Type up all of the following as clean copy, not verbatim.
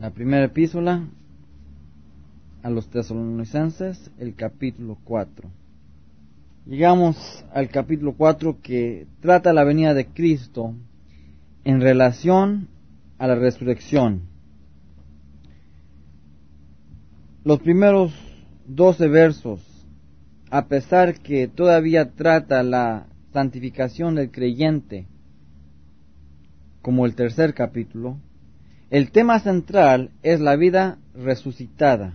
La primera epístola a los Tesalonicenses, el capítulo 4. Llegamos al capítulo 4 que trata la venida de Cristo en relación a la resurrección. Los primeros 12 versos, a pesar que todavía trata la santificación del creyente, como el tercer capítulo, el tema central es la vida resucitada.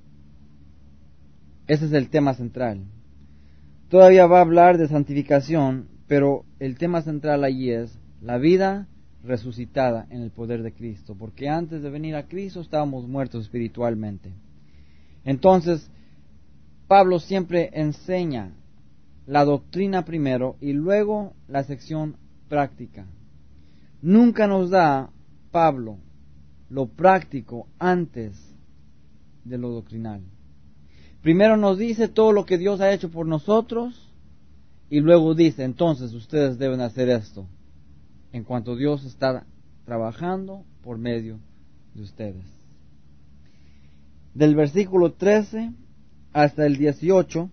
Ese es el tema central. Todavía va a hablar de santificación, pero el tema central allí es la vida resucitada en el poder de Cristo, porque antes de venir a Cristo estábamos muertos espiritualmente. Entonces, Pablo siempre enseña la doctrina primero y luego la sección práctica. Nunca nos da Pablo lo práctico antes de lo doctrinal. Primero nos dice todo lo que Dios ha hecho por nosotros y luego dice, entonces ustedes deben hacer esto en cuanto Dios está trabajando por medio de ustedes. Del versículo 13 hasta el 18,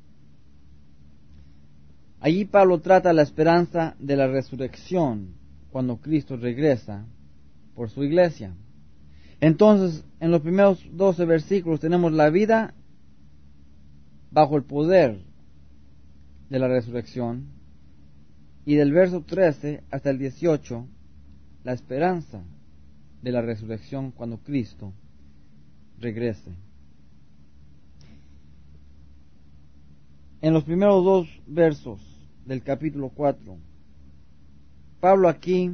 allí Pablo trata la esperanza de la resurrección cuando Cristo regresa por su iglesia. Entonces, en los primeros 12 versículos tenemos la vida bajo el poder de la resurrección, y del verso 13 hasta el 18, la esperanza de la resurrección cuando Cristo regrese. En los primeros 2 versos del capítulo 4, Pablo aquí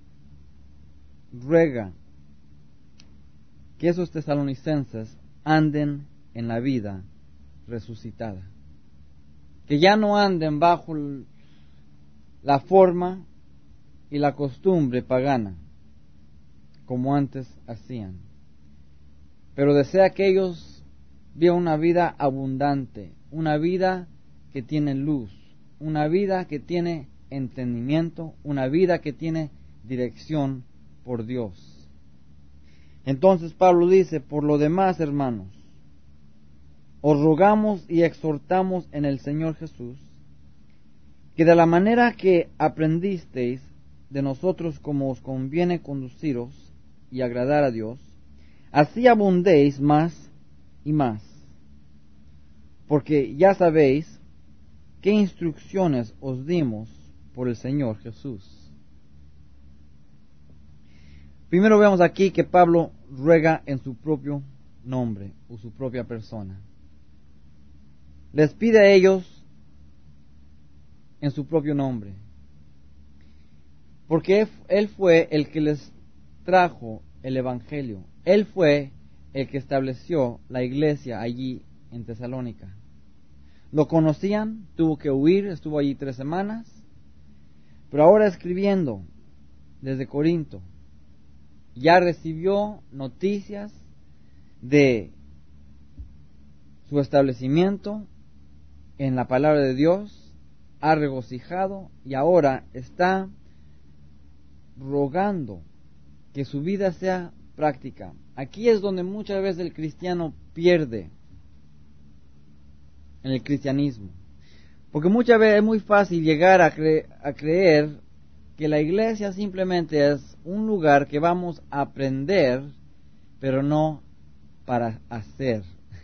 ruega que esos tesalonicenses anden en la vida resucitada, que ya no anden bajo la forma y la costumbre pagana como antes hacían, pero desea que ellos vivan una vida abundante, una vida que tiene luz, una vida que tiene entendimiento, una vida que tiene dirección por Dios. Entonces Pablo dice, por lo demás, hermanos, os rogamos y exhortamos en el Señor Jesús, que de la manera que aprendisteis de nosotros como os conviene conduciros y agradar a Dios, así abundéis más y más, porque ya sabéis qué instrucciones os dimos por el Señor Jesús. Primero vemos aquí que Pablo ruega en su propio nombre o su propia persona. Les pide a ellos en su propio nombre, porque Él fue el que les trajo el Evangelio. Él fue el que estableció la iglesia allí en Tesalónica. Lo conocían, tuvo que huir, estuvo allí 3 semanas, pero ahora escribiendo desde Corinto, ya recibió noticias de su establecimiento en la palabra de Dios, ha regocijado y ahora está rogando que su vida sea práctica. Aquí es donde muchas veces el cristiano pierde en el cristianismo, porque muchas veces es muy fácil llegar a creer que la iglesia simplemente es un lugar que vamos a aprender, pero no para hacer.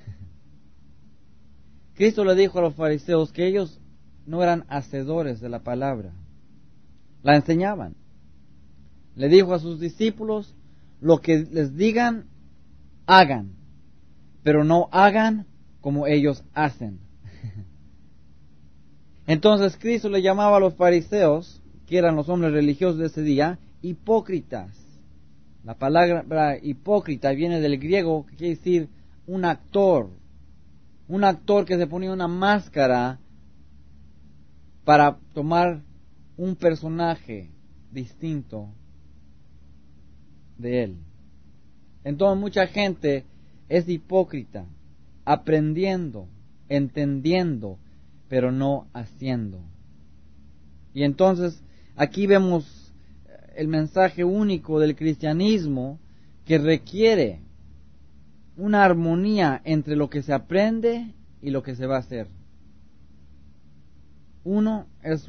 Cristo le dijo a los fariseos que ellos no eran hacedores de la palabra, la enseñaban. Le dijo a sus discípulos, lo que les digan, hagan, pero no hagan como ellos hacen. Entonces Cristo le llamaba a los fariseos, que eran los hombres religiosos de ese día, hipócritas. La palabra hipócrita viene del griego, que quiere decir un actor que se ponía una máscara para tomar un personaje distinto de él. Entonces mucha gente es hipócrita, aprendiendo, entendiendo, pero no haciendo. Y entonces aquí vemos el mensaje único del cristianismo, que requiere una armonía entre lo que se aprende y lo que se va a hacer. Uno es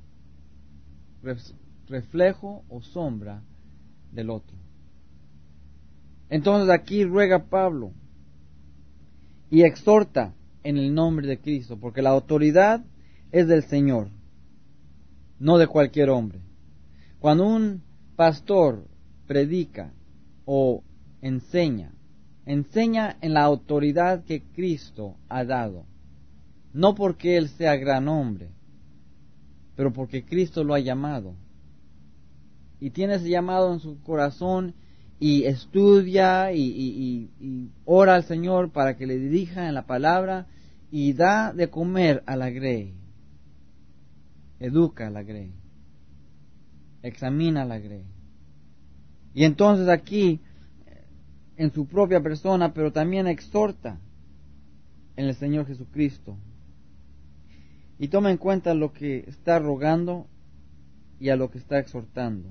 reflejo o sombra del otro. Entonces aquí ruega Pablo y exhorta en el nombre de Cristo, porque la autoridad es del Señor, no de cualquier hombre. Cuando un pastor predica o enseña en la autoridad que Cristo ha dado, no porque él sea gran hombre, pero porque Cristo lo ha llamado. Y tiene ese llamado en su corazón y estudia y ora al Señor para que le dirija en la palabra y da de comer a la grey, educa a la grey, examina a la grey. Y entonces aquí, en su propia persona, pero también exhorta en el Señor Jesucristo. Y toma en cuenta lo que está rogando y a lo que está exhortando.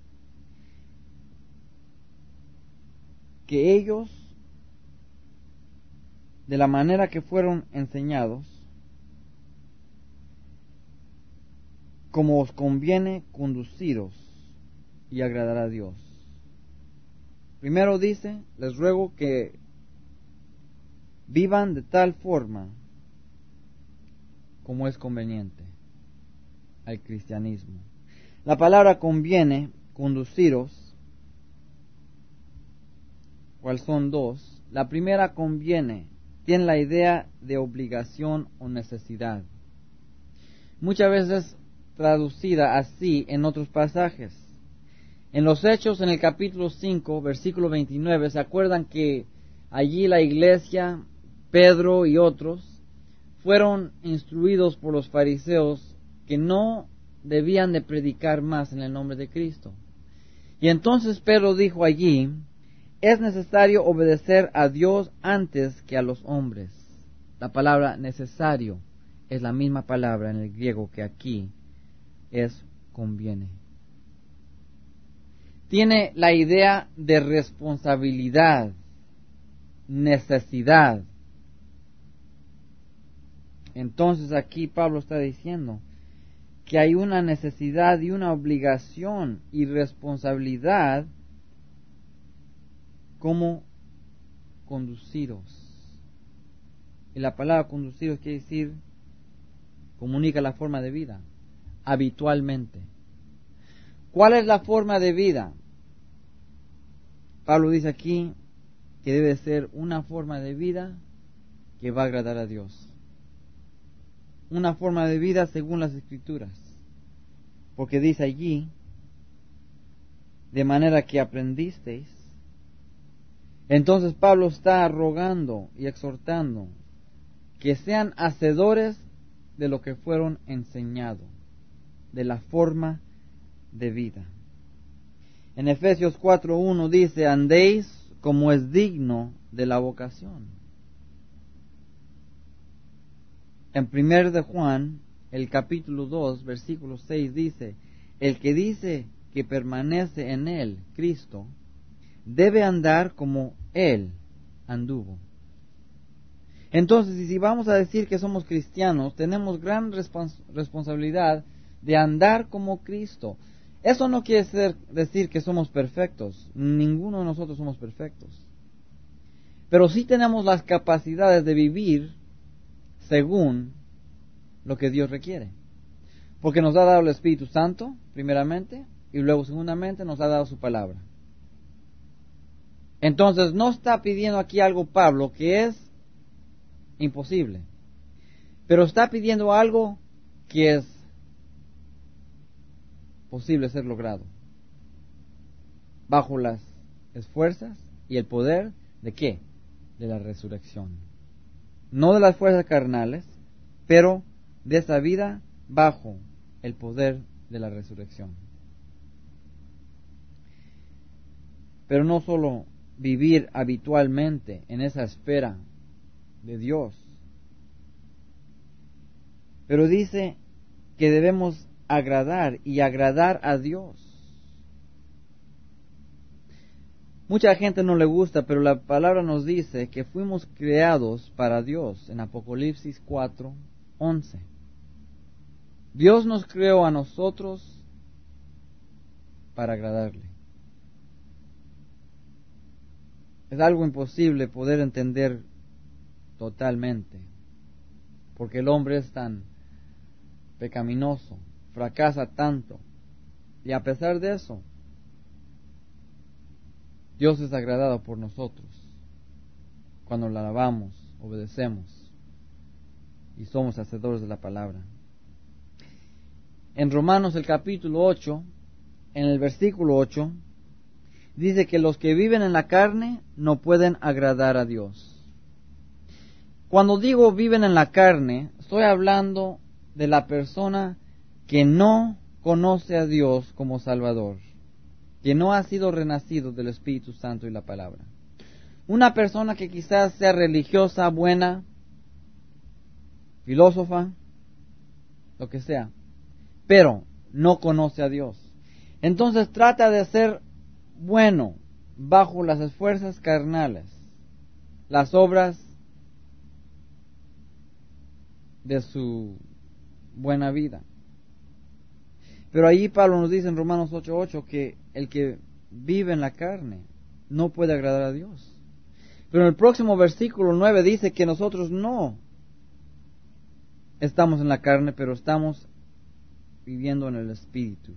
Que ellos, de la manera que fueron enseñados, como os conviene, conduciros y agradar a Dios. Primero dice, les ruego que vivan de tal forma como es conveniente al cristianismo. La palabra conviene, conduciros, ¿cuál son dos? La primera conviene, tiene la idea de obligación o necesidad. Muchas veces traducida así en otros pasajes. En los Hechos, en el capítulo 5, versículo 29, ¿se acuerdan que allí la iglesia, Pedro y otros, fueron instruidos por los fariseos que no debían de predicar más en el nombre de Cristo? Y entonces Pedro dijo allí, es necesario obedecer a Dios antes que a los hombres. La palabra necesario es la misma palabra en el griego que aquí es conviene. Tiene la idea de responsabilidad, necesidad. Entonces aquí Pablo está diciendo que hay una necesidad y una obligación y responsabilidad como conduciros. Y la palabra conduciros quiere decir comunica la forma de vida, habitualmente. ¿Cuál es la forma de vida? Pablo dice aquí que debe ser una forma de vida que va a agradar a Dios. Una forma de vida según las Escrituras. Porque dice allí, de manera que aprendisteis. Entonces Pablo está rogando y exhortando que sean hacedores de lo que fueron enseñados, de la forma de vida. En Efesios 4:1 dice, andéis como es digno de la vocación. En 1 de Juan, el capítulo 2, versículo 6 dice, el que dice que permanece en él, Cristo, debe andar como él anduvo. Entonces, si vamos a decir que somos cristianos, tenemos gran responsabilidad de andar como Cristo. Eso no quiere decir que somos perfectos. Ninguno de nosotros somos perfectos. Pero sí tenemos las capacidades de vivir según lo que Dios requiere. Porque nos ha dado el Espíritu Santo, primeramente, y luego, segundamente, nos ha dado su palabra. Entonces, no está pidiendo aquí algo Pablo que es imposible, pero está pidiendo algo que es posible ser logrado bajo las fuerzas y el poder de ¿qué? De la resurrección, no de las fuerzas carnales, pero de esa vida bajo el poder de la resurrección. Pero no solo vivir habitualmente en esa espera de Dios, pero dice que debemos agradar y agradar a Dios. Mucha gente no le gusta, pero la palabra nos dice que fuimos creados para Dios en Apocalipsis 4:11. Dios nos creó a nosotros para agradarle. Es algo imposible poder entender totalmente, porque el hombre es tan pecaminoso, fracasa tanto, y a pesar de eso, Dios es agradado por nosotros cuando le alabamos, obedecemos y somos hacedores de la palabra. En Romanos el capítulo 8, en el versículo 8, dice que los que viven en la carne no pueden agradar a Dios. Cuando digo viven en la carne, estoy hablando de la persona que no conoce a Dios como Salvador, que no ha sido renacido del Espíritu Santo y la palabra. Una persona que quizás sea religiosa, buena, filósofa, lo que sea, pero no conoce a Dios. Entonces trata de ser bueno bajo las fuerzas carnales, las obras de su buena vida. Pero allí Pablo nos dice en Romanos 8:8 que el que vive en la carne no puede agradar a Dios. Pero en el próximo versículo 9 dice que nosotros no estamos en la carne, pero estamos viviendo en el Espíritu.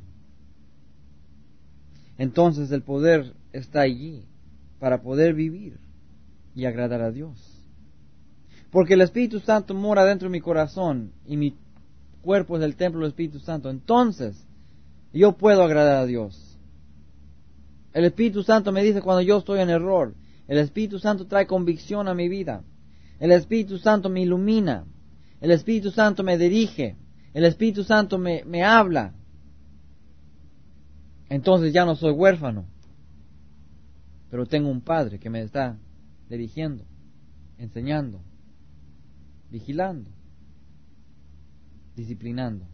Entonces el poder está allí para poder vivir y agradar a Dios. Porque el Espíritu Santo mora dentro de mi corazón y mi cuerpo es el templo del Espíritu Santo. Entonces yo puedo agradar a Dios. El Espíritu Santo me dice cuando yo estoy en error. El Espíritu Santo trae convicción a mi vida. El Espíritu Santo me ilumina. El Espíritu Santo me dirige. El Espíritu Santo me habla. Entonces ya no soy huérfano, pero tengo un Padre que me está dirigiendo, enseñando, vigilando, disciplinando.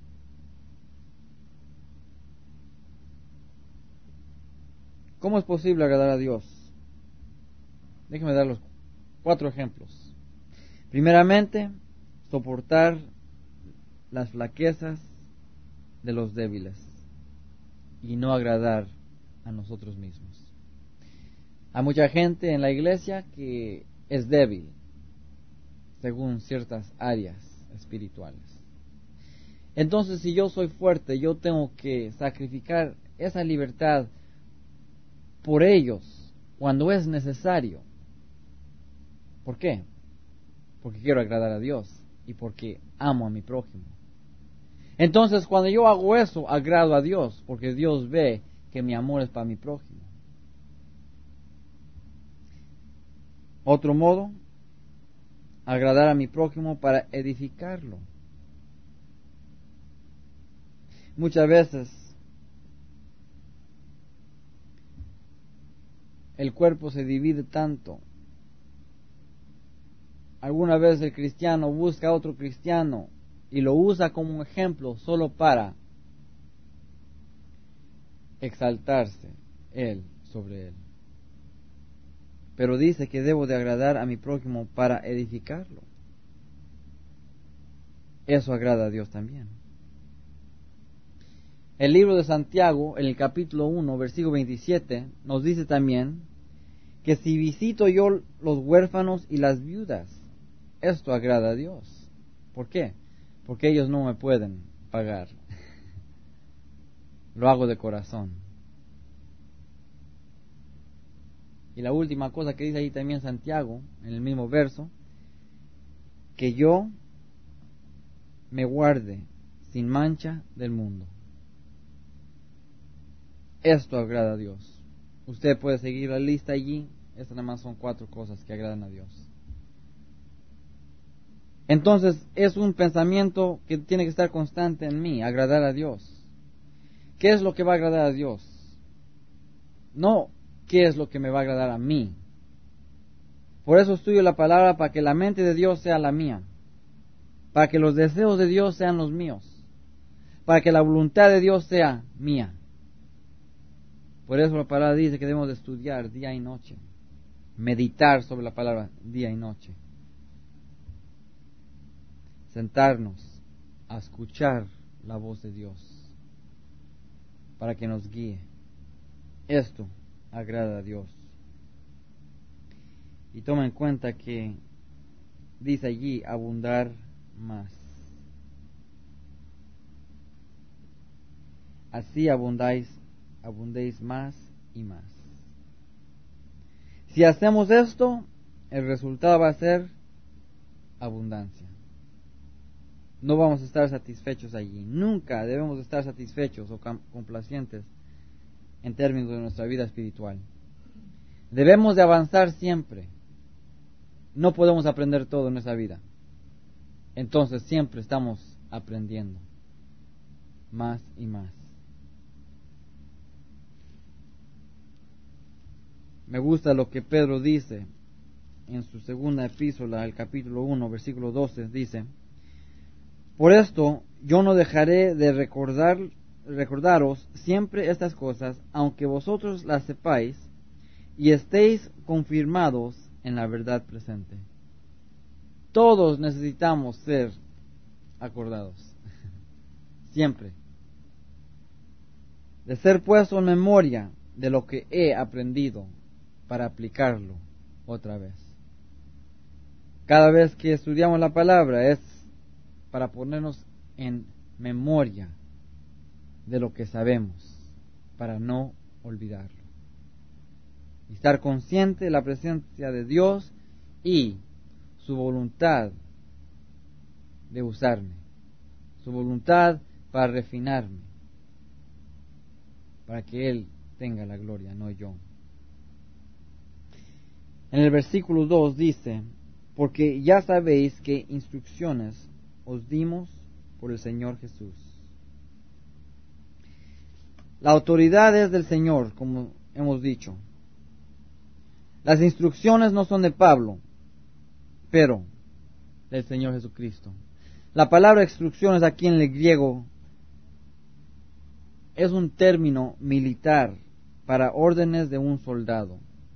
¿Cómo es posible agradar a Dios? Déjenme dar los 4 ejemplos. Primeramente, soportar las flaquezas de los débiles y no agradar a nosotros mismos. Hay mucha gente en la iglesia que es débil según ciertas áreas espirituales. Entonces, si yo soy fuerte, yo tengo que sacrificar esa libertad por ellos cuando es necesario. ¿Por qué? Porque quiero agradar a Dios y porque amo a mi prójimo. Entonces, cuando yo hago eso, agrado a Dios, porque Dios ve que mi amor es para mi prójimo. Otro modo, agradar a mi prójimo para edificarlo. Muchas veces el cuerpo se divide tanto. Alguna vez el cristiano busca a otro cristiano y lo usa como un ejemplo solo para exaltarse él sobre él. Pero dice que debo de agradar a mi prójimo para edificarlo. Eso agrada a Dios también. El libro de Santiago, en el capítulo 1, versículo 27, nos dice también que si visito yo los huérfanos y las viudas, esto agrada a Dios. ¿Por qué? Porque ellos no me pueden pagar. Lo hago de corazón. Y la última cosa que dice ahí también Santiago, en el mismo verso, que yo me guarde sin mancha del mundo. Esto agrada a Dios. Usted puede seguir la lista allí. Estas nada más son 4 cosas que agradan a Dios. Entonces es un pensamiento que tiene que estar constante en mí, agradar a Dios. ¿Qué es lo que va a agradar a Dios? No, ¿qué es lo que me va a agradar a mí? Por eso estudio la palabra, para que la mente de Dios sea la mía, para que los deseos de Dios sean los míos, para que la voluntad de Dios sea mía. Por eso la palabra dice que debemos de estudiar día y noche, meditar sobre la palabra día y noche, sentarnos a escuchar la voz de Dios para que nos guíe. Esto agrada a Dios. Y toma en cuenta que dice allí abundar más. Así abundéis más y más. Si hacemos esto, el resultado va a ser abundancia. No vamos a estar satisfechos allí. Nunca debemos estar satisfechos o complacientes en términos de nuestra vida espiritual. Debemos de avanzar siempre. No podemos aprender todo en nuestra vida. Entonces siempre estamos aprendiendo más y más. Me gusta lo que Pedro dice en su segunda epístola, el capítulo 1, versículo 12, dice: por esto yo no dejaré de recordaros siempre estas cosas, aunque vosotros las sepáis y estéis confirmados en la verdad presente. Todos necesitamos ser acordados, siempre, de ser puesto en memoria de lo que he aprendido para aplicarlo otra vez. Cada vez que estudiamos la palabra es para ponernos en memoria de lo que sabemos, para no olvidarlo. Y estar consciente de la presencia de Dios y su voluntad de usarme, su voluntad para refinarme, para que Él tenga la gloria, no yo. En el versículo 2 dice: porque ya sabéis qué instrucciones os dimos por el Señor Jesús. La autoridad es del Señor, como hemos dicho. Las instrucciones no son de Pablo, pero del Señor Jesucristo. La palabra instrucciones aquí en el griego es un término militar para órdenes de un soldado.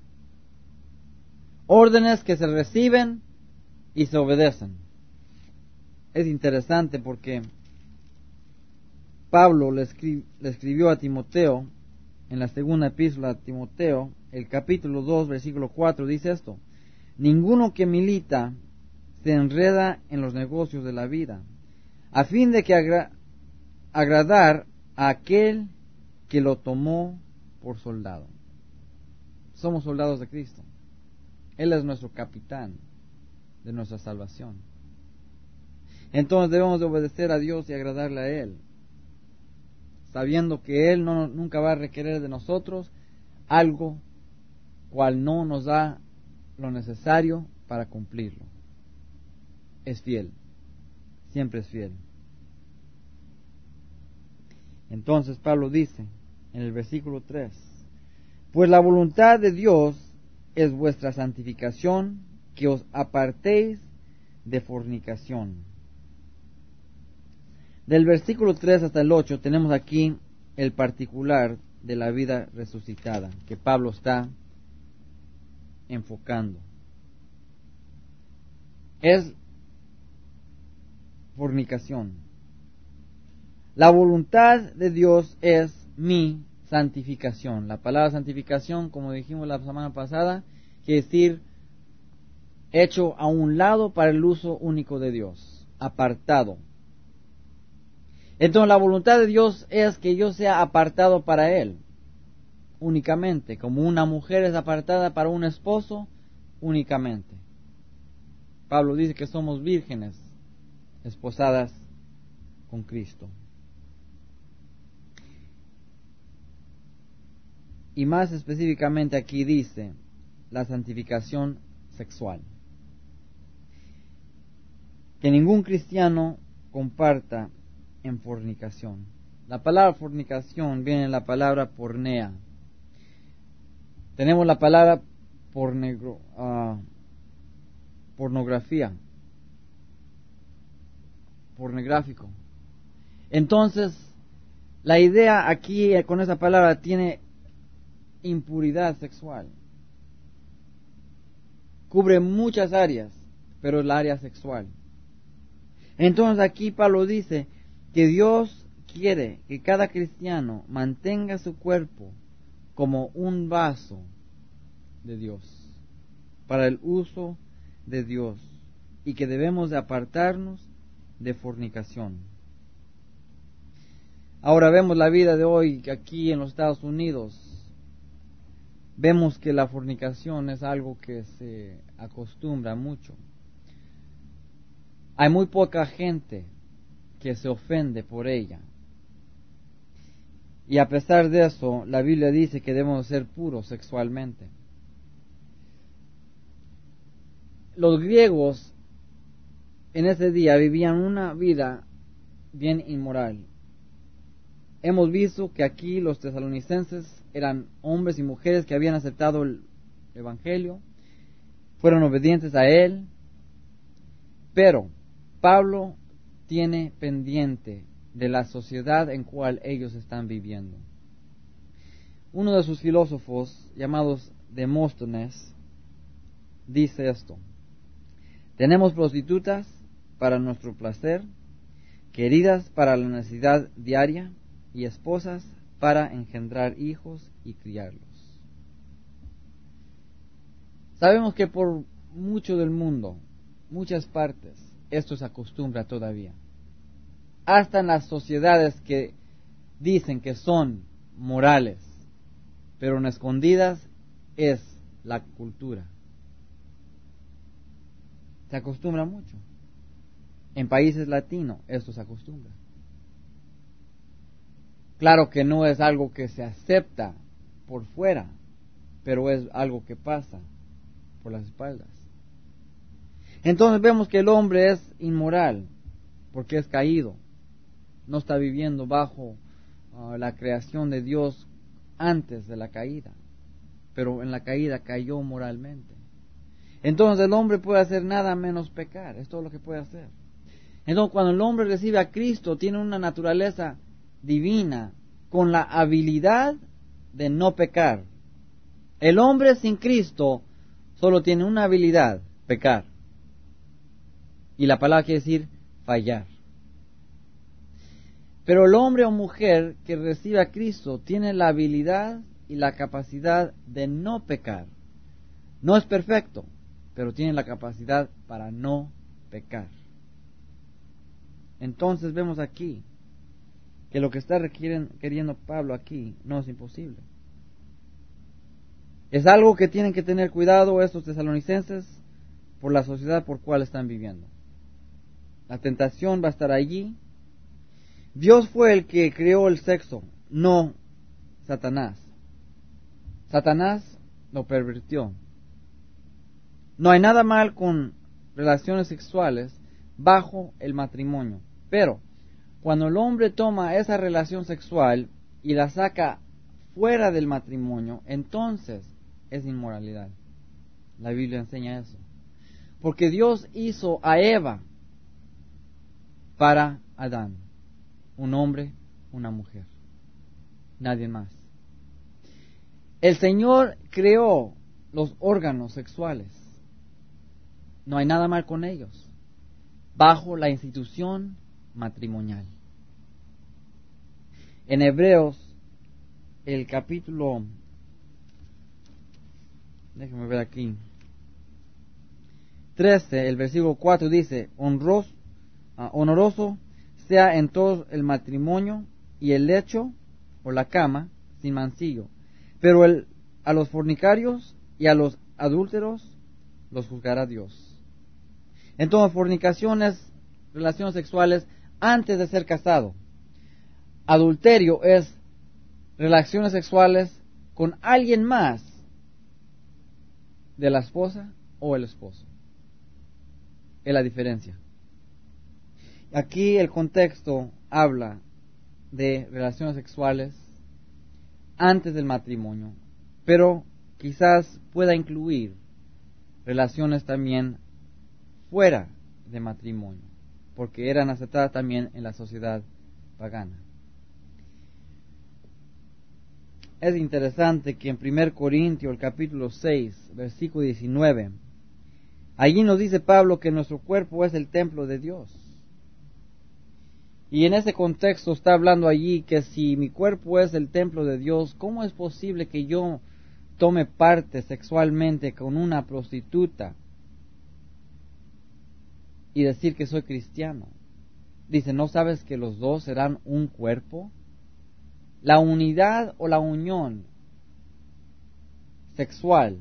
Órdenes que se reciben y se obedecen. Es interesante porque Pablo le escribió a Timoteo, en la segunda epístola a Timoteo, el capítulo 2, versículo 4, dice esto: ninguno que milita se enreda en los negocios de la vida, a fin de que agradar a aquel que lo tomó por soldado. Somos soldados de Cristo. Él es nuestro capitán de nuestra salvación. Entonces debemos de obedecer a Dios y agradarle a Él, sabiendo que Él nunca va a requerir de nosotros algo cual no nos da lo necesario para cumplirlo. Es fiel, siempre es fiel. Entonces Pablo dice en el versículo 3: pues la voluntad de Dios es vuestra santificación, que os apartéis de fornicación. Del versículo 3 hasta el 8 tenemos aquí el particular de la vida resucitada que Pablo está enfocando. Es fornicación. La voluntad de Dios es mi santificación. La palabra santificación, como dijimos la semana pasada, quiere decir hecho a un lado para el uso único de Dios, apartado. Entonces la voluntad de Dios es que yo sea apartado para Él, únicamente, como una mujer es apartada para un esposo, únicamente. Pablo dice que somos vírgenes, esposadas con Cristo. Y más específicamente aquí dice la santificación sexual. Que ningún cristiano comparta en fornicación. La palabra fornicación viene de la palabra pornea. Tenemos la palabra pornografía, pornográfico. Entonces, la idea aquí con esa palabra tiene impuridad sexual. Cubre muchas áreas, pero es la área sexual. Entonces aquí Pablo dice que Dios quiere que cada cristiano mantenga su cuerpo como un vaso de Dios, para el uso de Dios, y que debemos de apartarnos de fornicación. Ahora vemos la vida de hoy aquí en los Estados Unidos. Vemos que la fornicación es algo que se acostumbra mucho. Hay muy poca gente que se ofende por ella. Y a pesar de eso, la Biblia dice que debemos ser puros sexualmente. Los griegos en ese día vivían una vida bien inmoral. Hemos visto que aquí los tesalonicenses eran hombres y mujeres que habían aceptado el Evangelio, fueron obedientes a él, pero Pablo tiene pendiente de la sociedad en cual ellos están viviendo. Uno de sus filósofos, llamados Demóstenes, dice esto: tenemos prostitutas para nuestro placer, queridas para la necesidad diaria, y esposas para engendrar hijos y criarlos. Sabemos que por mucho del mundo, muchas partes, esto se acostumbra todavía. Hasta en las sociedades que dicen que son morales, pero en escondidas es la cultura. Se acostumbra mucho. En países latinos esto se acostumbra. Claro que no es algo que se acepta por fuera, pero es algo que pasa por las espaldas. Entonces vemos que el hombre es inmoral porque es caído. No está viviendo bajo la creación de Dios antes de la caída, pero en la caída cayó moralmente. Entonces el hombre puede hacer nada menos pecar, es todo lo que puede hacer. Entonces cuando el hombre recibe a Cristo, tiene una naturaleza divina con la habilidad de no pecar. El hombre sin Cristo solo tiene una habilidad: pecar. Y la palabra quiere decir fallar. Pero el hombre o mujer que recibe a Cristo tiene la habilidad y la capacidad de no pecar. No es perfecto, pero tiene la capacidad para no pecar. Entonces vemos aquí que lo que está queriendo Pablo aquí no es imposible. Es algo que tienen que tener cuidado estos tesalonicenses por la sociedad por cual están viviendo. La tentación va a estar allí. Dios fue el que creó el sexo, no Satanás. Satanás lo pervirtió. No hay nada mal con relaciones sexuales bajo el matrimonio, pero cuando el hombre toma esa relación sexual y la saca fuera del matrimonio, entonces es inmoralidad. La Biblia enseña eso. Porque Dios hizo a Eva para Adán, un hombre, una mujer, nadie más. El Señor creó los órganos sexuales. No hay nada mal con ellos, bajo la institución matrimonial. En Hebreos, el capítulo, déjenme ver aquí, 13, el versículo 4 dice: honoroso sea en todo el matrimonio y el lecho o la cama sin mancillo, pero a los fornicarios y a los adúlteros los juzgará Dios. Entonces, fornicación es relaciones sexuales antes de ser casado. Adulterio es relaciones sexuales con alguien más de la esposa o el esposo. Es la diferencia. Aquí el contexto habla de relaciones sexuales antes del matrimonio, pero quizás pueda incluir relaciones también fuera de matrimonio, porque eran aceptadas también en la sociedad pagana. Es interesante que en 1 Corintios, el capítulo 6, versículo 19, allí nos dice Pablo que nuestro cuerpo es el templo de Dios. Y en ese contexto está hablando allí que si mi cuerpo es el templo de Dios, ¿cómo es posible que yo tome parte sexualmente con una prostituta y decir que soy cristiano? Dice, ¿no sabes que los dos serán un cuerpo? La unidad o la unión sexual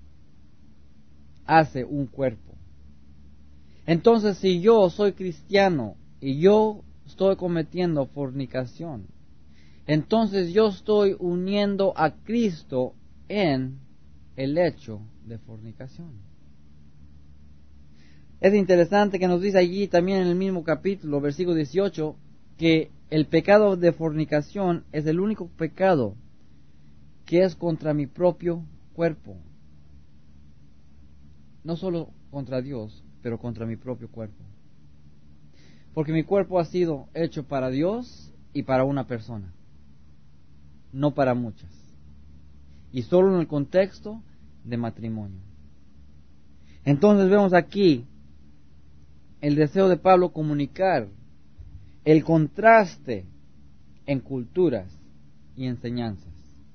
hace un cuerpo. Entonces, si yo soy cristiano y yo estoy cometiendo fornicación, entonces yo estoy uniendo a Cristo en el hecho de fornicación. Es interesante que nos dice allí también en el mismo capítulo, versículo 18, que el pecado de fornicación es el único pecado que es contra mi propio cuerpo. No solo contra Dios, pero contra mi propio cuerpo. Porque mi cuerpo ha sido hecho para Dios y para una persona, no para muchas. Y solo en el contexto de matrimonio. Entonces vemos aquí el deseo de Pablo comunicar el contraste en culturas y enseñanzas.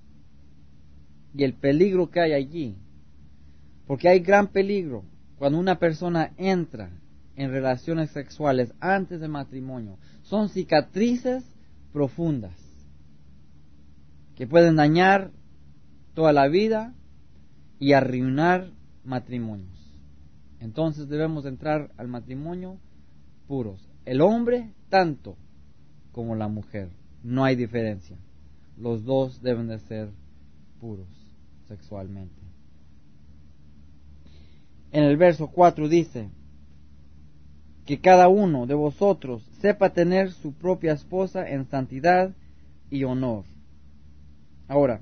Y el peligro que hay allí. Porque hay gran peligro cuando una persona entra en relaciones sexuales antes del matrimonio. Son cicatrices profundas que pueden dañar toda la vida y arruinar matrimonios. Entonces debemos entrar al matrimonio puros. El hombre tanto como la mujer. No hay diferencia. Los dos deben de ser puros sexualmente. En el verso 4 dice que cada uno de vosotros sepa tener su propia esposa en santidad y honor. Ahora,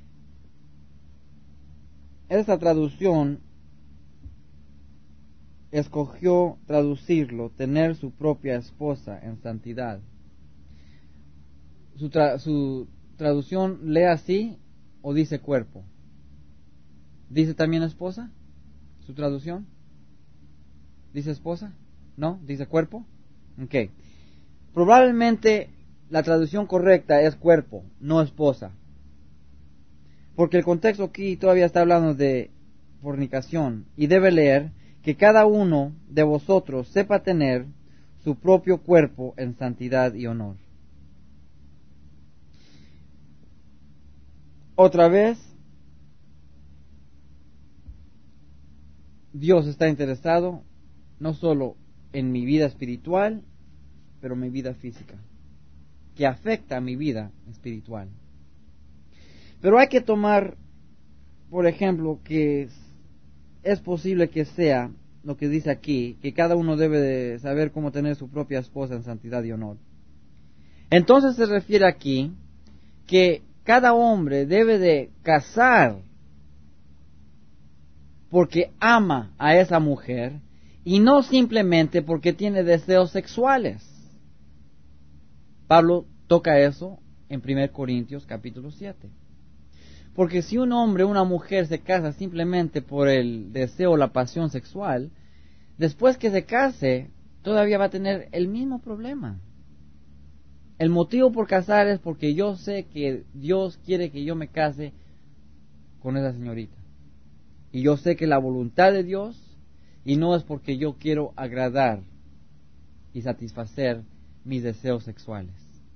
esta traducción escogió traducirlo, tener su propia esposa en santidad. Su traducción lee así o dice cuerpo. ¿Dice también esposa? ¿Su traducción? ¿Dice esposa? ¿No? ¿Dice cuerpo? Ok. Probablemente la traducción correcta es cuerpo, no esposa. Porque el contexto aquí todavía está hablando de fornicación y debe leer que cada uno de vosotros sepa tener su propio cuerpo en santidad y honor. Otra vez, Dios está interesado no solo en mi vida espiritual, pero en mi vida física, que afecta a mi vida espiritual. Pero hay que tomar, por ejemplo, que es posible que sea lo que dice aquí, que cada uno debe de saber cómo tener su propia esposa en santidad y honor. Entonces se refiere aquí que cada hombre debe de casar porque ama a esa mujer y no simplemente porque tiene deseos sexuales. Pablo toca eso en 1 Corintios capítulo 7. Porque si un hombre o una mujer se casa simplemente por el deseo o la pasión sexual, después que se case, todavía va a tener el mismo problema. El motivo por casar es porque yo sé que Dios quiere que yo me case con esa señorita. Y yo sé que la voluntad de Dios, y no es porque yo quiero agradar y satisfacer mis deseos sexuales.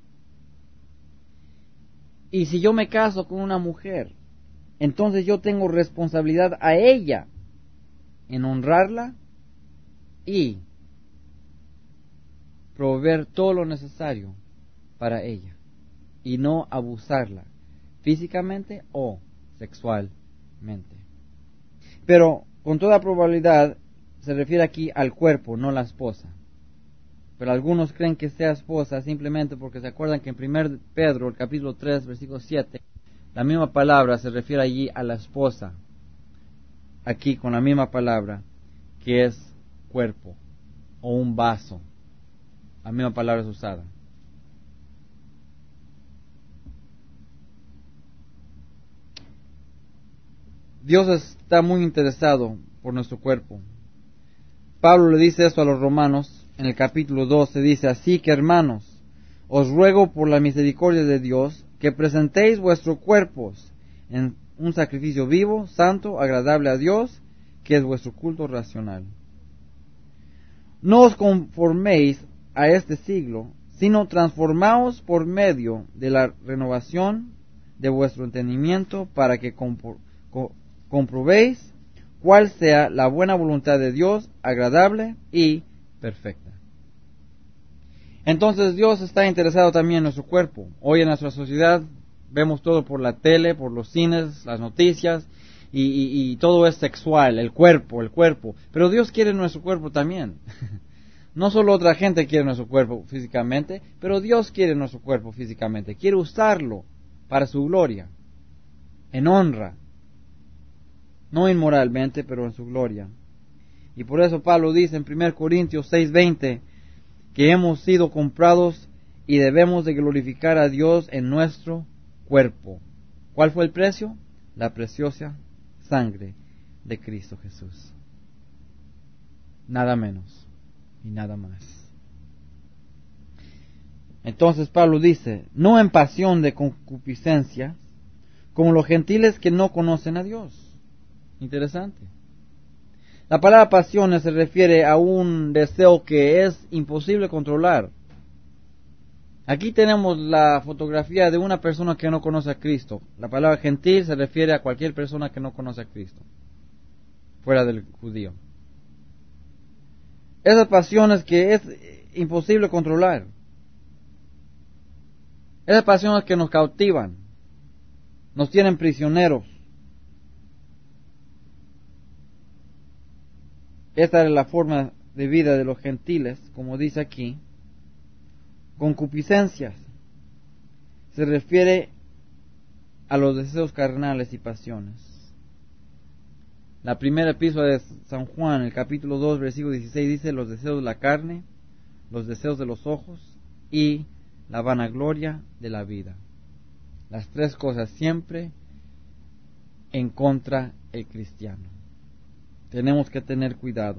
Y si yo me caso con una mujer, entonces yo tengo responsabilidad a ella en honrarla y proveer todo lo necesario para ella y no abusarla físicamente o sexualmente. Pero con toda probabilidad se refiere aquí al cuerpo, no la esposa. Pero algunos creen que sea esposa simplemente porque se acuerdan que en 1 Pedro, el capítulo 3, versículo 7, la misma palabra se refiere allí a la esposa. Aquí con la misma palabra que es cuerpo o un vaso. La misma palabra es usada. Dios está muy interesado por nuestro cuerpo. Pablo le dice esto a los romanos en el capítulo 12, dice: así que, hermanos, os ruego por la misericordia de Dios que presentéis vuestros cuerpos en un sacrificio vivo, santo, agradable a Dios, que es vuestro culto racional. No os conforméis a este siglo, sino transformaos por medio de la renovación de vuestro entendimiento, para que comprobéis cuál sea la buena voluntad de Dios, agradable y perfecta. Entonces Dios está interesado también en nuestro cuerpo. Hoy en nuestra sociedad vemos todo por la tele, por los cines, las noticias, y todo es sexual, el cuerpo. Pero Dios quiere nuestro cuerpo también. No solo otra gente quiere nuestro cuerpo físicamente, pero Dios quiere nuestro cuerpo físicamente. Quiere usarlo para su gloria, en honra. No inmoralmente, pero en su gloria. Y por eso Pablo dice en 1 Corintios 6:20 que hemos sido comprados y debemos de glorificar a Dios en nuestro cuerpo. ¿Cuál fue el precio? La preciosa sangre de Cristo Jesús. Nada menos y nada más. Entonces Pablo dice: no en pasión de concupiscencia, como los gentiles que no conocen a Dios. Interesante. La palabra pasiones se refiere a un deseo que es imposible controlar. Aquí tenemos la fotografía de una persona que no conoce a Cristo. La palabra gentil se refiere a cualquier persona que no conoce a Cristo, fuera del judío. Esas pasiones que es imposible controlar. Esas pasiones que nos cautivan, nos tienen prisioneros. Esta es la forma de vida de los gentiles, como dice aquí. Concupiscencias se refiere a los deseos carnales y pasiones. La primera epístola de San Juan, el capítulo 2, versículo 16, dice: los deseos de la carne, los deseos de los ojos y la vanagloria de la vida. Las tres cosas siempre en contra del cristiano. Tenemos que tener cuidado.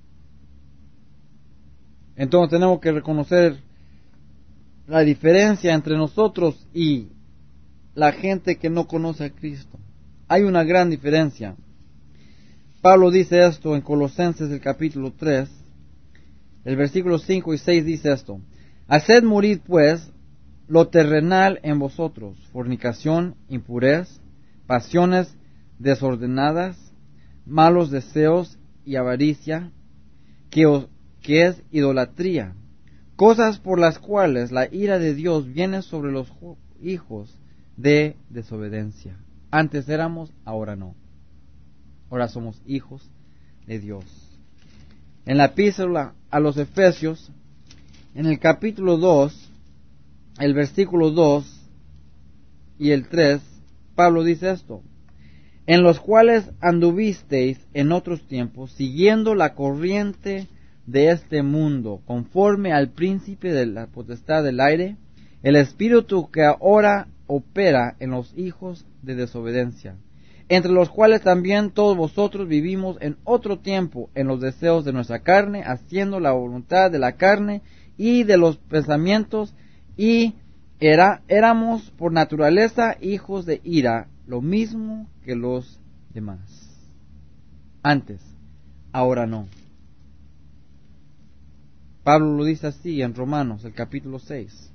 Entonces tenemos que reconocer la diferencia entre nosotros y la gente que no conoce a Cristo. Hay una gran diferencia. Pablo dice esto en Colosenses el capítulo 3, el versículo 5 y 6 dice esto: haced morir pues lo terrenal en vosotros, fornicación, impurez, pasiones desordenadas, malos deseos y avaricia, que es idolatría, cosas por las cuales la ira de Dios viene sobre los hijos de desobediencia. Antes éramos, ahora no. Ahora somos hijos de Dios. En la epístola a los Efesios, en el capítulo 2, el versículo 2 y el 3, Pablo dice esto: en los cuales anduvisteis en otros tiempos, siguiendo la corriente de este mundo, conforme al príncipe de la potestad del aire, el espíritu que ahora opera en los hijos de desobediencia, entre los cuales también todos vosotros vivimos en otro tiempo en los deseos de nuestra carne, haciendo la voluntad de la carne y de los pensamientos, y éramos por naturaleza hijos de ira, lo mismo que los demás. Antes, ahora no. Pablo lo dice así en Romanos, el capítulo 6.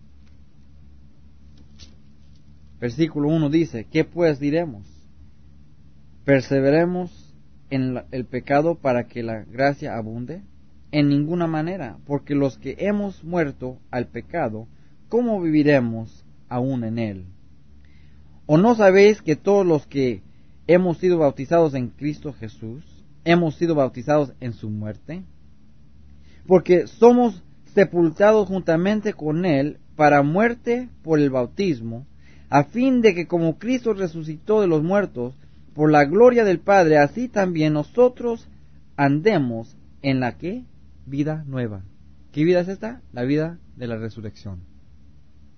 Versículo 1 dice: ¿qué pues diremos? ¿Perseveremos en el pecado para que la gracia abunde? En ninguna manera, porque los que hemos muerto al pecado, ¿cómo viviremos aún en él? ¿O no sabéis que todos los que hemos sido bautizados en Cristo Jesús, hemos sido bautizados en su muerte? Porque somos sepultados juntamente con él para muerte por el bautismo, a fin de que como Cristo resucitó de los muertos por la gloria del Padre, así también nosotros andemos en la ¿qué? Vida nueva. ¿Qué vida es esta? La vida de la resurrección.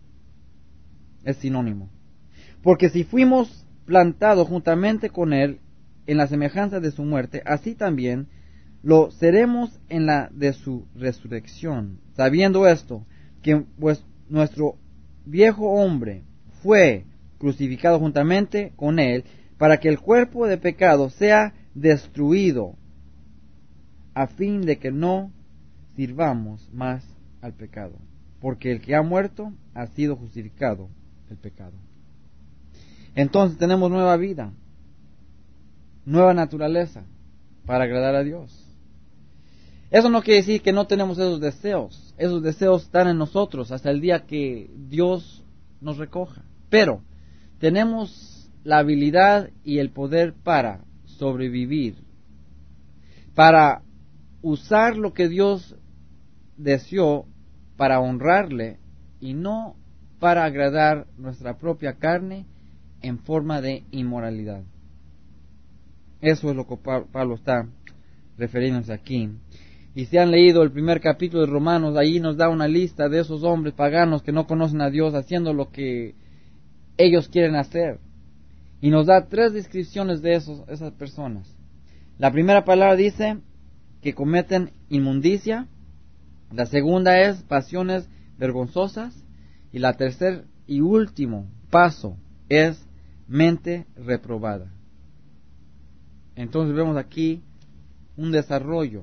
Es sinónimo. Porque si fuimos plantados juntamente con él en la semejanza de su muerte, así también lo seremos en la de su resurrección. Sabiendo esto, que pues nuestro viejo hombre fue crucificado juntamente con él, para que el cuerpo de pecado sea destruido, a fin de que no sirvamos más al pecado, porque el que ha muerto ha sido justificado del pecado. Entonces tenemos nueva vida, nueva naturaleza para agradar a Dios. Eso no quiere decir que no tenemos esos deseos están en nosotros hasta el día que Dios nos recoja, pero tenemos la habilidad y el poder para sobrevivir, para usar lo que Dios deseó para honrarle y no para agradar nuestra propia carne en forma de inmoralidad. Eso es lo que Pablo está refiriéndose aquí. Y si han leído el primer capítulo de Romanos, ahí nos da una lista de esos hombres paganos que no conocen a Dios haciendo lo que ellos quieren hacer. Y nos da 3 descripciones de esas personas. La primera palabra dice que cometen inmundicia. La segunda es pasiones vergonzosas. Y la tercer y último paso es mente reprobada. Entonces vemos aquí un desarrollo,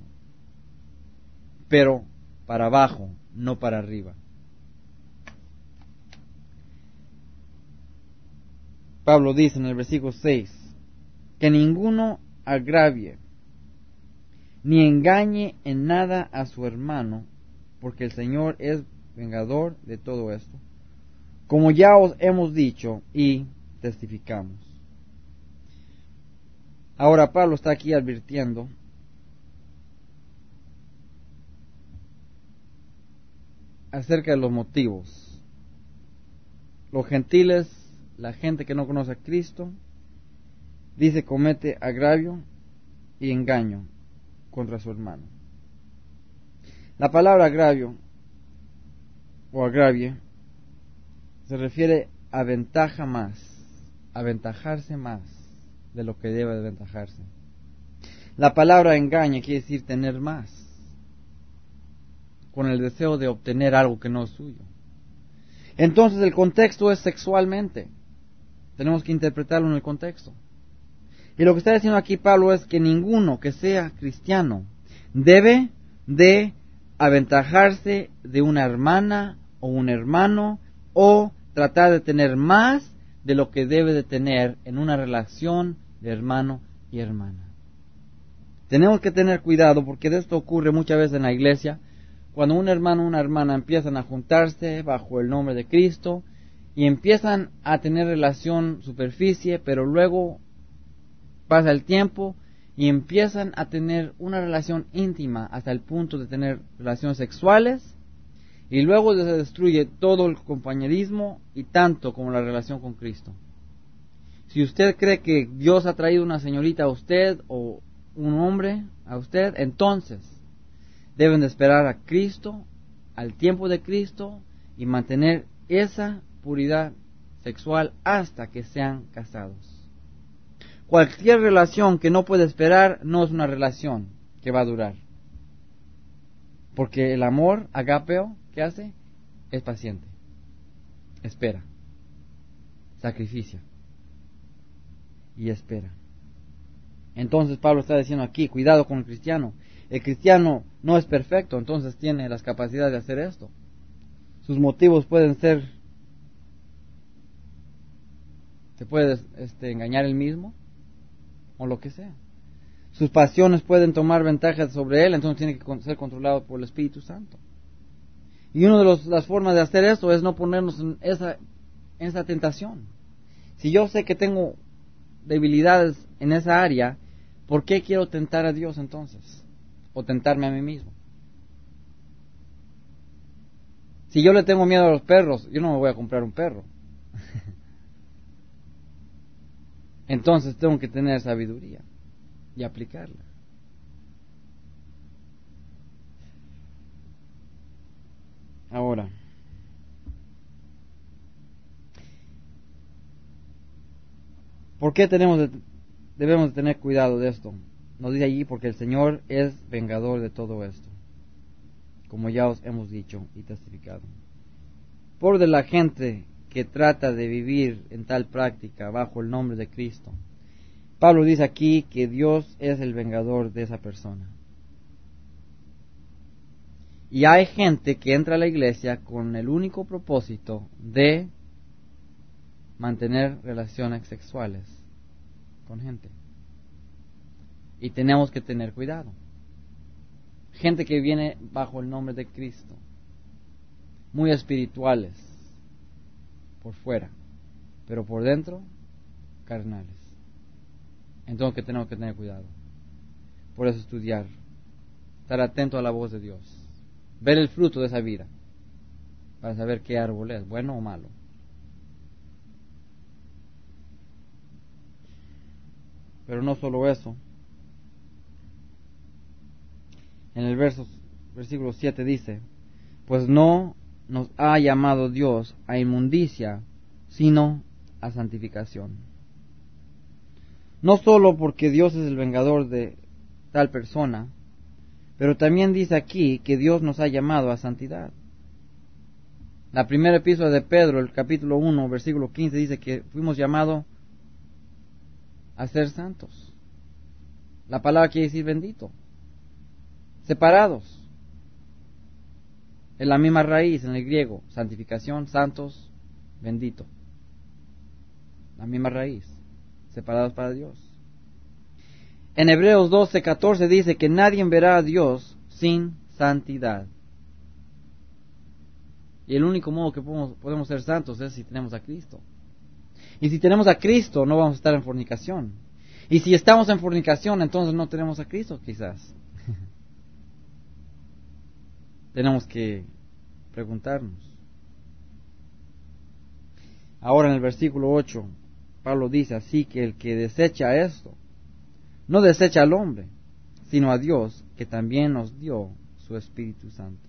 pero para abajo, no para arriba. Pablo dice en el versículo 6, que ninguno agravie ni engañe en nada a su hermano, porque el Señor es vengador de todo esto, como ya os hemos dicho y testificamos. Ahora Pablo está aquí advirtiendo acerca de los motivos. Los gentiles, la gente que no conoce a Cristo, dice comete agravio y engaño contra su hermano. La palabra agravio o agravie se refiere a ventaja más, aventajarse más de lo que debe aventajarse. La palabra engaño quiere decir tener más, con el deseo de obtener algo que no es suyo. Entonces el contexto es sexualmente. Tenemos que interpretarlo en el contexto. Y lo que está diciendo aquí Pablo es que ninguno que sea cristiano debe de aventajarse de una hermana o un hermano o tratar de tener más de lo que debe de tener en una relación de hermano y hermana. Tenemos que tener cuidado porque de esto ocurre muchas veces en la iglesia, cuando un hermano o una hermana empiezan a juntarse bajo el nombre de Cristo y empiezan a tener relación superficie, pero luego pasa el tiempo y empiezan a tener una relación íntima hasta el punto de tener relaciones sexuales, y luego se destruye todo el compañerismo y tanto como la relación con Cristo. Si usted cree que Dios ha traído una señorita a usted o un hombre a usted, entonces deben de esperar a Cristo, al tiempo de Cristo, y mantener esa puridad sexual hasta que sean casados. Cualquier relación que no puede esperar no es una relación que va a durar. Porque el amor, agapeo, ¿qué hace? Es paciente. Espera. Sacrificia. Y espera. Entonces Pablo está diciendo aquí, cuidado con el cristiano. El cristiano no es perfecto, entonces tiene las capacidades de hacer esto. Sus motivos pueden ser, se puede engañar él mismo, o lo que sea. Sus pasiones pueden tomar ventaja sobre él, entonces tiene que ser controlado por el Espíritu Santo. Y una de las formas de hacer eso es no ponernos en esa tentación. Si yo sé que tengo debilidades en esa área, ¿por qué quiero tentar a Dios entonces? O tentarme a mí mismo. Si yo le tengo miedo a los perros, yo no me voy a comprar un perro. Entonces tengo que tener sabiduría y aplicarla. Ahora, ¿por qué tenemos debemos tener cuidado de esto? Nos dice allí, porque el Señor es vengador de todo esto, como ya os hemos dicho y testificado. Por de la gente que trata de vivir en tal práctica bajo el nombre de Cristo, Pablo dice aquí que Dios es el vengador de esa persona. Y hay gente que entra a la iglesia con el único propósito de mantener relaciones sexuales con gente. Y tenemos que tener cuidado. Gente que viene bajo el nombre de Cristo, muy espirituales por fuera, pero por dentro carnales. Entonces que tenemos que tener cuidado. Por eso estudiar, estar atento a la voz de Dios, ver el fruto de esa vida, para saber qué árbol es, bueno o malo. Pero no solo eso. En el versículo 7 dice, pues no nos ha llamado Dios a inmundicia, sino a santificación. No solo porque Dios es el vengador de tal persona, pero también dice aquí que Dios nos ha llamado a santidad. La primera epístola de Pedro, el capítulo 1, versículo 15, dice que fuimos llamados a ser santos. La palabra quiere decir bendito. Separados. Es la misma raíz en el griego. Santificación, santos, bendito. La misma raíz. Separados para Dios. En Hebreos 12:14 dice que nadie verá a Dios sin santidad. Y el único modo que podemos ser santos es si tenemos a Cristo. Y si tenemos a Cristo, no vamos a estar en fornicación. Y si estamos en fornicación, entonces no tenemos a Cristo, quizás. Tenemos que preguntarnos. Ahora en el versículo 8, Pablo dice, así que el que desecha esto, no desecha al hombre, sino a Dios, que también nos dio su Espíritu Santo.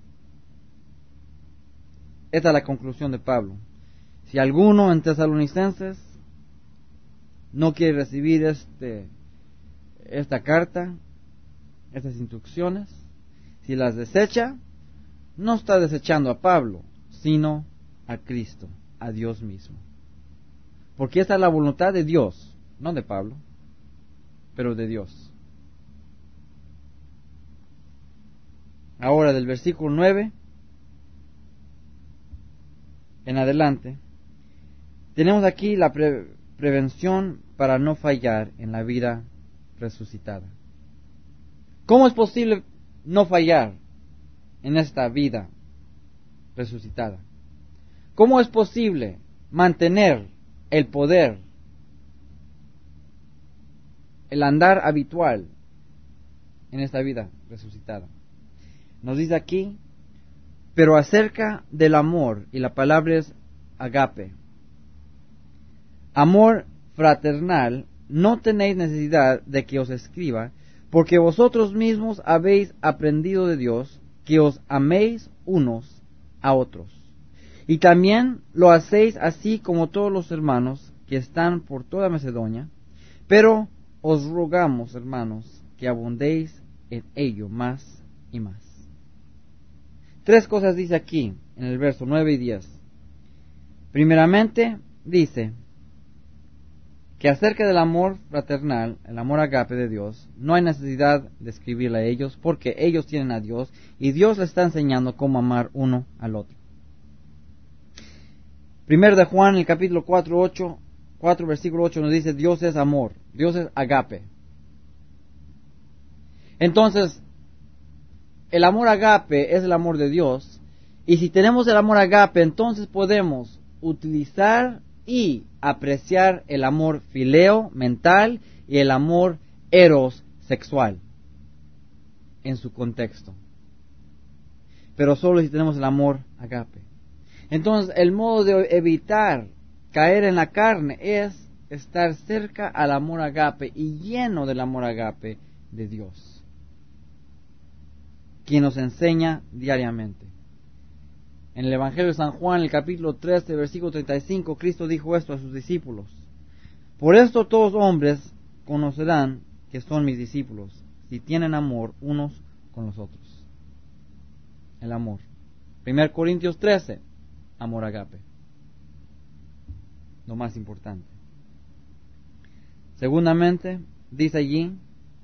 Esta es la conclusión de Pablo. Si alguno en Tesalonicenses no quiere recibir esta carta, estas instrucciones, si las desecha, no está desechando a Pablo, sino a Cristo, a Dios mismo. Porque esta es la voluntad de Dios, no de Pablo, pero de Dios. Ahora del versículo 9 en adelante, tenemos aquí la prevención para no fallar en la vida resucitada. ¿Cómo es posible no fallar en esta vida resucitada? ¿Cómo es posible mantener el poder, el andar habitual en esta vida resucitada? Nos dice aquí, pero acerca del amor, y la palabra es agape, amor fraternal, no tenéis necesidad de que os escriba, porque vosotros mismos habéis aprendido de Dios que os améis unos a otros. Y también lo hacéis así como todos los hermanos que están por toda Macedonia, pero os rogamos, hermanos, que abundéis en ello más y más. 3 cosas dice aquí, en el verso 9 y 10. Primeramente, dice que acerca del amor fraternal, el amor agape de Dios, no hay necesidad de escribirle a ellos, porque ellos tienen a Dios, y Dios les está enseñando cómo amar uno al otro. 1 de Juan, el capítulo 4, versículo 8, nos dice, Dios es amor, Dios es agape. Entonces, el amor agape es el amor de Dios, y si tenemos el amor agape, entonces podemos utilizar y apreciar el amor fileo, mental, y el amor eros, sexual, en su contexto. Pero solo si tenemos el amor agape. Entonces, el modo de evitar caer en la carne es estar cerca al amor agape y lleno del amor agape de Dios, quien nos enseña diariamente. En el Evangelio de San Juan, el capítulo 13, versículo 35, Cristo dijo esto a sus discípulos. Por esto todos hombres conocerán que son mis discípulos si tienen amor unos con los otros. El amor. 1 Corintios 13, amor agape. Lo más importante. Segundamente, dice allí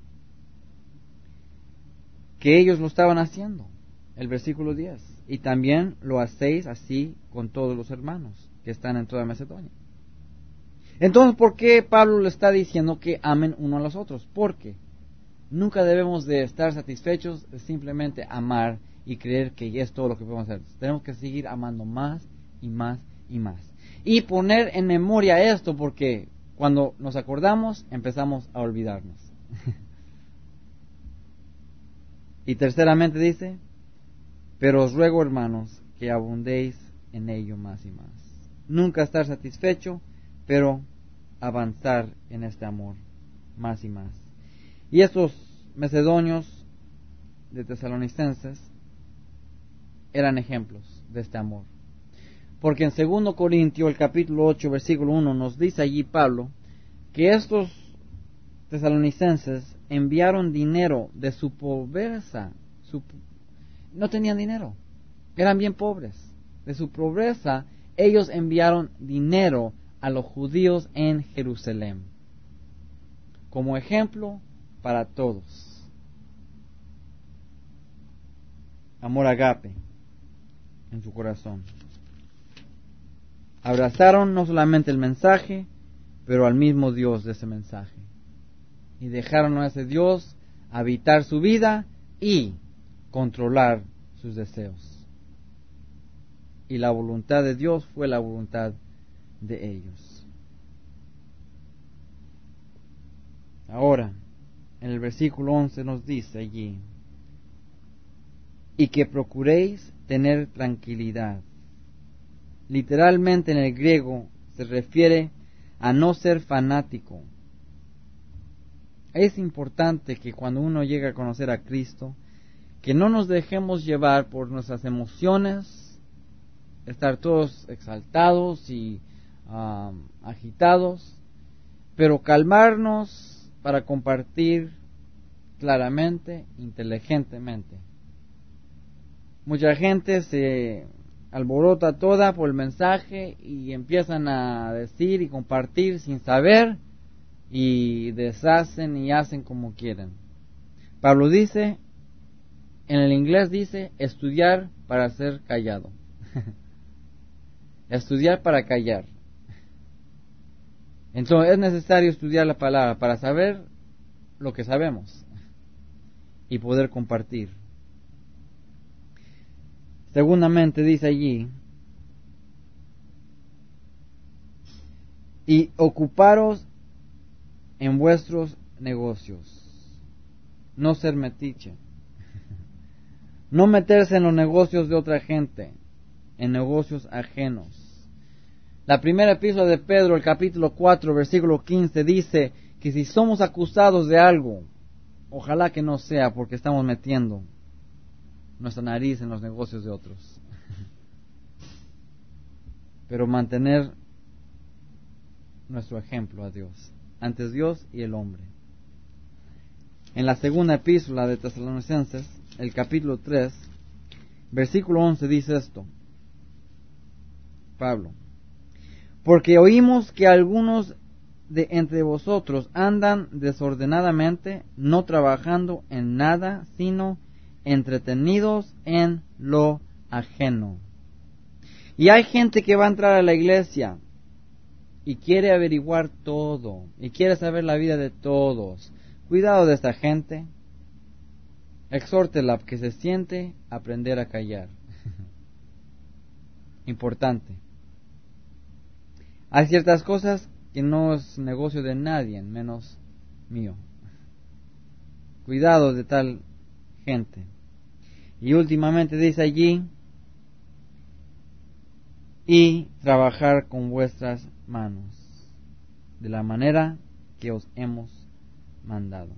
que ellos lo estaban haciendo. El versículo 10. Y también lo hacéis así con todos los hermanos que están en toda Macedonia. Entonces, ¿por qué Pablo le está diciendo que amen uno a los otros? Porque nunca debemos de estar satisfechos de simplemente amar y creer que es todo lo que podemos hacer. Tenemos que seguir amando más y más y más. Y poner en memoria esto, porque cuando nos acordamos empezamos a olvidarnos. Y terceramente dice, pero os ruego, hermanos, que abundéis en ello más y más. Nunca estar satisfecho, pero avanzar en este amor más y más. Y estos macedonios de tesalonicenses eran ejemplos de este amor. Porque en 2 Corintios, el capítulo 8, versículo 1, nos dice allí Pablo que estos tesalonicenses enviaron dinero de su pobreza. No tenían dinero, eran bien pobres. De su pobreza, ellos enviaron dinero a los judíos en Jerusalén, como ejemplo para todos. Amor agape en su corazón. Abrazaron no solamente el mensaje, pero al mismo Dios de ese mensaje. Y dejaron a ese Dios habitar su vida y controlar sus deseos. Y la voluntad de Dios fue la voluntad de ellos. Ahora, en el versículo 11 nos dice allí, y que procuréis tener tranquilidad. Literalmente en el griego se refiere a no ser fanático. Es importante que cuando uno llega a conocer a Cristo, que no nos dejemos llevar por nuestras emociones, estar todos exaltados y agitados, pero calmarnos para compartir claramente, inteligentemente. Mucha gente se alborota toda por el mensaje y empiezan a decir y compartir sin saber y deshacen y hacen como quieren. Pablo dice, en el inglés dice, estudiar para ser callado. Estudiar para callar. Entonces es necesario estudiar la palabra para saber lo que sabemos y poder compartir. Segundamente dice allí, y ocuparos en vuestros negocios. No ser metiche. No meterse en los negocios de otra gente, en negocios ajenos. La primera epístola de Pedro, el capítulo 4, versículo 15, dice que si somos acusados de algo, ojalá que no sea porque estamos metiendo nuestra nariz en los negocios de otros. Pero mantener nuestro ejemplo a Dios, ante Dios y el hombre. En la segunda epístola de Tesalonicenses, el capítulo 3, versículo 11 dice esto, Pablo, porque oímos que algunos de entre vosotros andan desordenadamente, no trabajando en nada, sino entretenidos en lo ajeno. Y hay gente que va a entrar a la iglesia y quiere averiguar todo, y quiere saber la vida de todos. Cuidado de esta gente. Exhórtela que se siente a aprender a callar. Importante. Hay ciertas cosas que no es negocio de nadie, menos mío. Cuidado de tal gente. Y últimamente dice allí, y trabajar con vuestras manos, de la manera que os hemos mandado.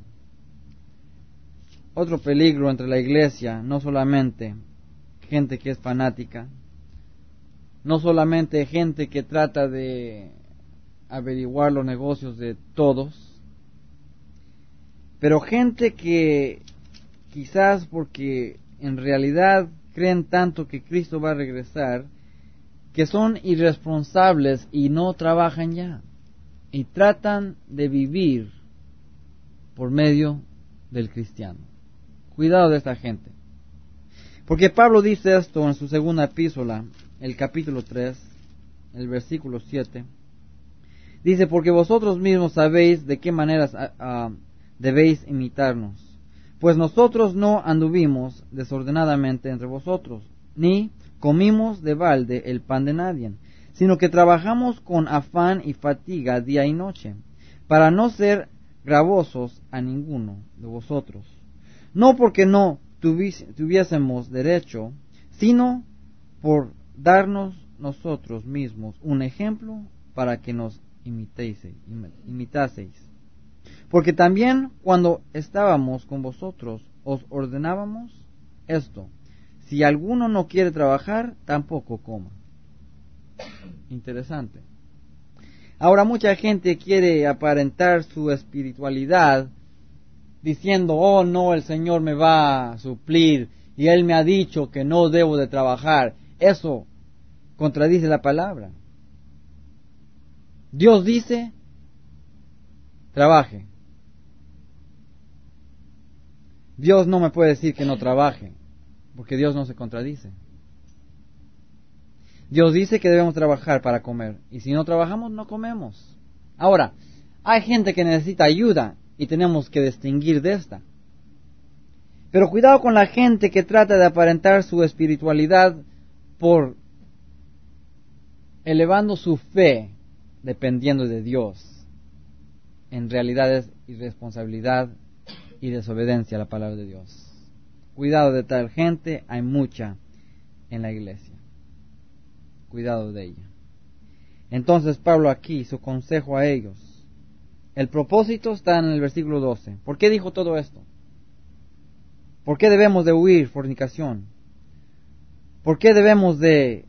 Otro peligro entre la iglesia, no solamente gente que es fanática, no solamente gente que trata de averiguar los negocios de todos, Pero gente que quizás porque en realidad creen tanto que Cristo va a regresar, que son irresponsables y no trabajan ya, y tratan de vivir por medio del cristiano. Cuidado de esta gente. Porque Pablo dice esto en su segunda epístola, el capítulo 3, el versículo 7. Dice, porque vosotros mismos sabéis de qué maneras debéis imitarnos. Pues nosotros no anduvimos desordenadamente entre vosotros, ni comimos de balde el pan de nadie, sino que trabajamos con afán y fatiga día y noche, para no ser gravosos a ninguno de vosotros. No porque no tuviésemos derecho, sino por darnos nosotros mismos un ejemplo para que nos imitaseis. Porque también cuando estábamos con vosotros os ordenábamos esto: si alguno no quiere trabajar, tampoco coma. Interesante. Ahora mucha gente quiere aparentar su espiritualidad diciendo, oh no, el Señor me va a suplir y Él me ha dicho que no debo de trabajar. Eso contradice la palabra. Dios dice, trabaje. Dios no me puede decir que no trabaje, porque Dios no se contradice. Dios dice que debemos trabajar para comer, y si no trabajamos, no comemos. Ahora, hay gente que necesita ayuda, y tenemos que distinguir de esta. Pero cuidado con la gente que trata de aparentar su espiritualidad por elevando su fe dependiendo de Dios. En realidad es irresponsabilidad y desobediencia a la palabra de Dios. Cuidado de tal gente, hay mucha en la iglesia. Cuidado de ella. Entonces Pablo aquí, su consejo a ellos. El propósito está en el versículo 12. ¿Por qué dijo todo esto? ¿Por qué debemos de huir fornicación? ¿Por qué debemos de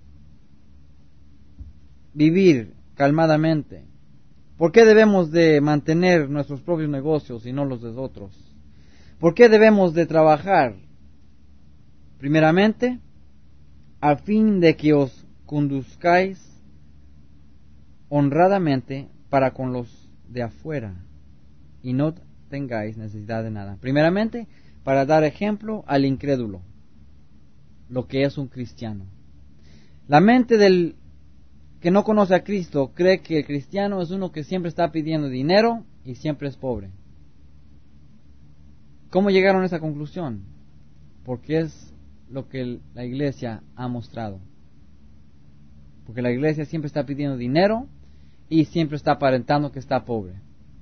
vivir calmadamente? ¿Por qué debemos de mantener nuestros propios negocios y no los de otros? ¿Por qué debemos de trabajar? Primeramente, a fin de que os conduzcáis honradamente para con los de afuera y no tengáis necesidad de nada. Primeramente, para dar ejemplo al incrédulo, lo que es un cristiano. La mente del que no conoce a Cristo cree que el cristiano es uno que siempre está pidiendo dinero y siempre es pobre. ¿Cómo llegaron a esa conclusión? Porque es lo que la iglesia ha mostrado. Porque la iglesia siempre está pidiendo dinero y siempre está aparentando que está pobre.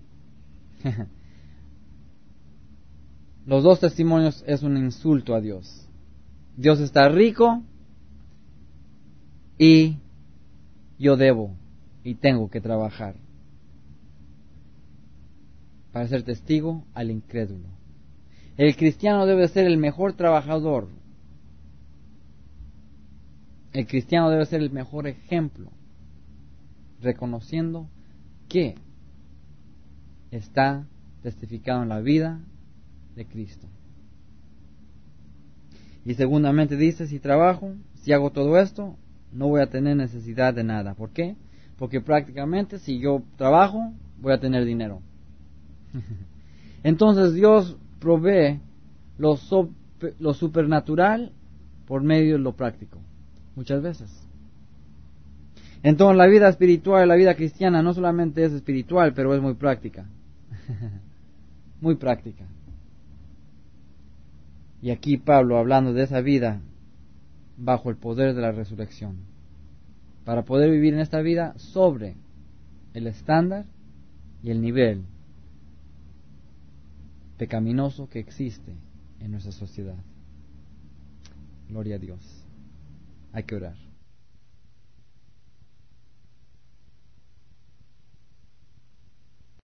Los dos testimonios es un insulto a Dios. Dios está rico y yo debo y tengo que trabajar para ser testigo al incrédulo. El cristiano debe ser el mejor trabajador. El cristiano debe ser el mejor ejemplo, reconociendo que está testificado en la vida de Cristo. Y segundamente dice, si trabajo, si hago todo esto, no voy a tener necesidad de nada. ¿Por qué? Porque prácticamente si yo trabajo, voy a tener dinero. Entonces Dios provee lo supernatural por medio de lo práctico, muchas veces. Entonces la vida espiritual, la vida cristiana no solamente es espiritual, pero es muy práctica. Muy práctica. Y aquí Pablo hablando de esa vida bajo el poder de la resurrección, para poder vivir en esta vida sobre el estándar y el nivel pecaminoso que existe en nuestra sociedad. Gloria a Dios. Hay que orar.